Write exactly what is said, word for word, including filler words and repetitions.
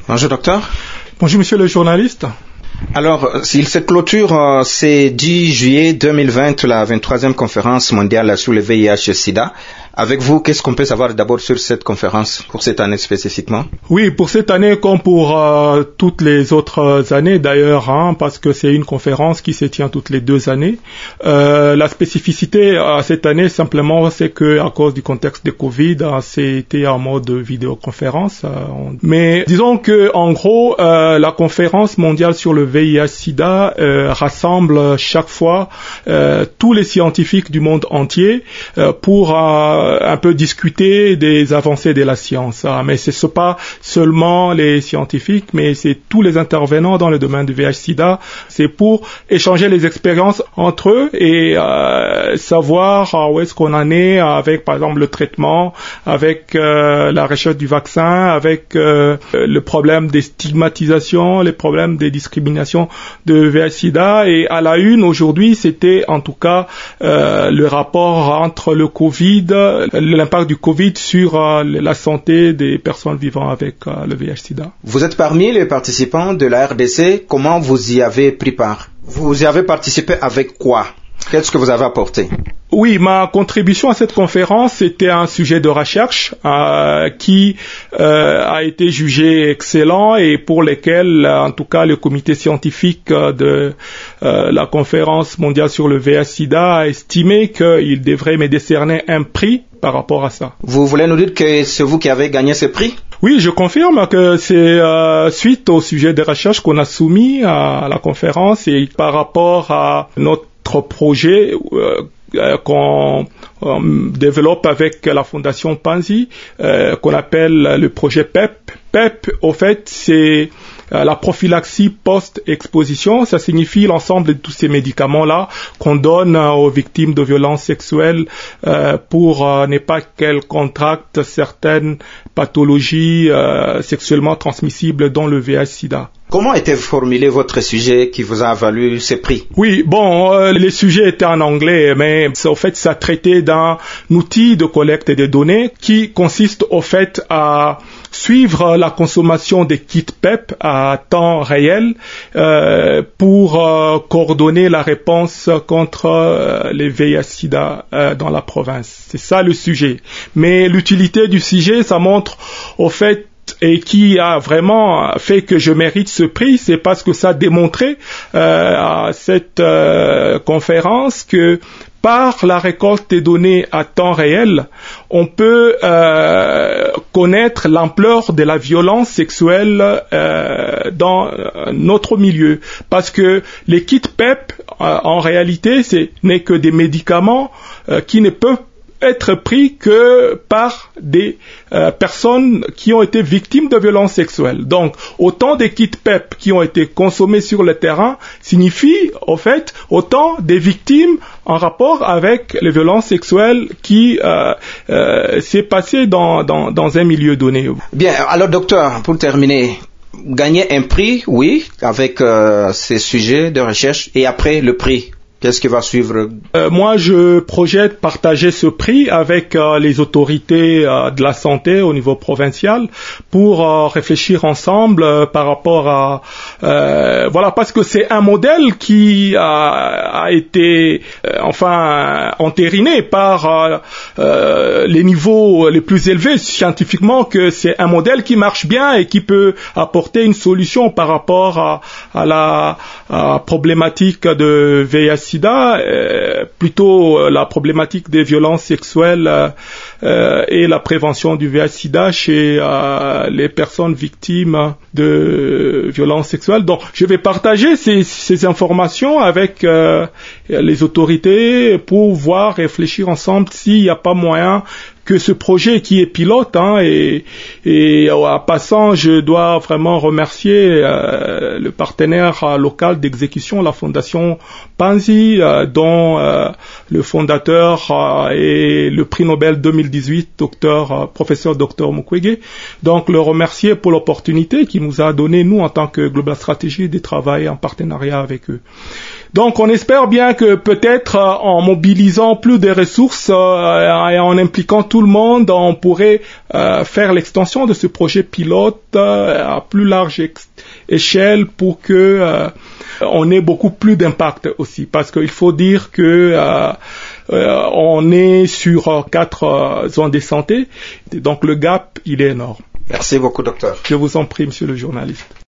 Bonjour docteur. Bonjour monsieur le journaliste. Alors, s'il se clôture, euh, c'est dix juillet deux mille vingt, la vingt-troisième conférence mondiale sur le V I H sida. Avec vous, qu'est-ce qu'on peut savoir d'abord sur cette conférence, pour cette année spécifiquement? Oui, pour cette année, comme pour euh, toutes les autres années d'ailleurs, hein, parce que c'est une conférence qui se tient toutes les deux années. Euh, la spécificité à cette année, simplement, c'est que à cause du contexte de Covid, hein, c'était en mode vidéoconférence. Euh, mais disons que, en gros, euh, la conférence mondiale sur le V I H sida euh, rassemble chaque fois euh, tous les scientifiques du monde entier euh, pour euh, un peu discuter des avancées de la science. Hein. Mais ce n'est pas seulement les scientifiques, mais c'est tous les intervenants dans le domaine du V I H sida. C'est pour échanger les expériences entre eux et euh, savoir euh, où est-ce qu'on en est avec, par exemple, le traitement, avec euh, la recherche du vaccin, avec euh, le problème des stigmatisations, les problèmes des discriminations de V I H sida. Et à la une, aujourd'hui, c'était en tout cas euh, le rapport entre le Covid, l'impact du Covid sur euh, la santé des personnes vivant avec euh, le V I H sida. Vous êtes parmi les participants de la R D C. Comment vous y avez pris part? Vous y avez participé avec quoi? Qu'est-ce que vous avez apporté? Oui, ma contribution à cette conférence, c'était un sujet de recherche euh, qui euh, a été jugé excellent et pour lequel, en tout cas, le comité scientifique de euh, la conférence mondiale sur le V I H sida a estimé qu'il devrait me décerner un prix par rapport à ça. Vous voulez nous dire que c'est vous qui avez gagné ce prix? Oui, je confirme que c'est euh, suite au sujet de recherche qu'on a soumis à la conférence et par rapport à notre projet euh, qu'on euh, développe avec la fondation Panzi, euh, qu'on appelle le projet P E P. P E P, au fait, c'est euh, la prophylaxie post-exposition. Ça signifie l'ensemble de tous ces médicaments-là qu'on donne euh, aux victimes de violences sexuelles euh, pour euh, ne pas qu'elles contractent certaines pathologies euh, sexuellement transmissibles dont le V I H sida. Comment était formulé votre sujet qui vous a valu ce prix? Oui, bon, euh, les sujets étaient en anglais, mais au fait, ça traitait d'un outil de collecte des données qui consiste au fait à suivre la consommation des kits P E P à temps réel euh, pour euh, coordonner la réponse contre euh, les V I H sida euh, dans la province. C'est ça le sujet. Mais l'utilité du sujet, ça montre au fait et qui a vraiment fait que je mérite ce prix, c'est parce que ça a démontré euh, à cette euh, conférence que par la récolte des données à temps réel, on peut euh, connaître l'ampleur de la violence sexuelle euh, dans notre milieu. Parce que les kits P E P, euh, en réalité, ce n'est que des médicaments euh, qui ne peuvent être pris que par des euh, personnes qui ont été victimes de violences sexuelles. Donc, autant des kits P E P qui ont été consommés sur le terrain signifie, au fait, autant des victimes en rapport avec les violences sexuelles qui euh, euh, s'est passé dans, dans, dans un milieu donné. Bien, alors docteur, pour terminer, gagner un prix, oui, avec euh, ces sujets de recherche, et après le prix. Qu'est-ce qui va suivre? euh, Moi, je projette partager ce prix avec euh, les autorités euh, de la santé au niveau provincial pour euh, réfléchir ensemble euh, par rapport à... Euh, voilà, parce que c'est un modèle qui a, a été, euh, enfin, entériné par euh, euh, les niveaux les plus élevés scientifiquement, que c'est un modèle qui marche bien et qui peut apporter une solution par rapport à, à la à problématique de V I H sida, euh, plutôt euh, la problématique des violences sexuelles euh, euh, et la prévention du V I H sida chez euh, les personnes victimes de violences sexuelles. Donc, je vais partager ces, ces informations avec euh, les autorités pour voir, réfléchir ensemble s'il n'y a pas moyen que ce projet qui est pilote, hein, et, et en passant, je dois vraiment remercier euh, le partenaire euh, local d'exécution, la Fondation Panzi, euh, dont euh, le fondateur euh, est le prix Nobel deux mille dix-huit, docteur, euh, professeur docteur Mukwege. Donc, le remercier pour l'opportunité qu'il nous a donnée, nous, en tant que Global Strategy, de travailler en partenariat avec eux. Donc, on espère bien que peut-être euh, en mobilisant plus de ressources euh, et en impliquant tout le monde, on pourrait euh, faire l'extension de ce projet pilote euh, à plus large ex- échelle pour que euh, on ait beaucoup plus d'impact aussi. Parce qu'il faut dire que euh, euh, on est sur euh, quatre euh, zones de santé, donc le gap, il est énorme. Merci beaucoup, docteur. Je vous en prie, monsieur le journaliste.